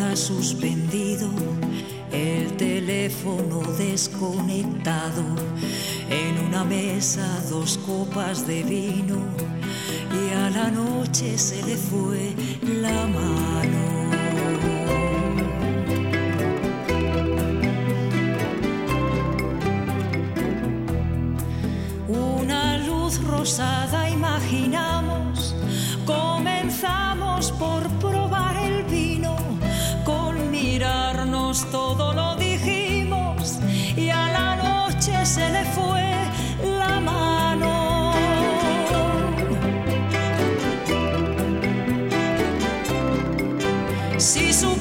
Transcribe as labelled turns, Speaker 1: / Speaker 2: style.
Speaker 1: queda suspendido, el teléfono desconectado, en una mesa 2 copas de vino y a la noche se le fue la mano. Una luz rosada imaginamos, comenzamos por probar el vino, con mirarnos todo lo dijimos y a la noche se le fue la mano. Si su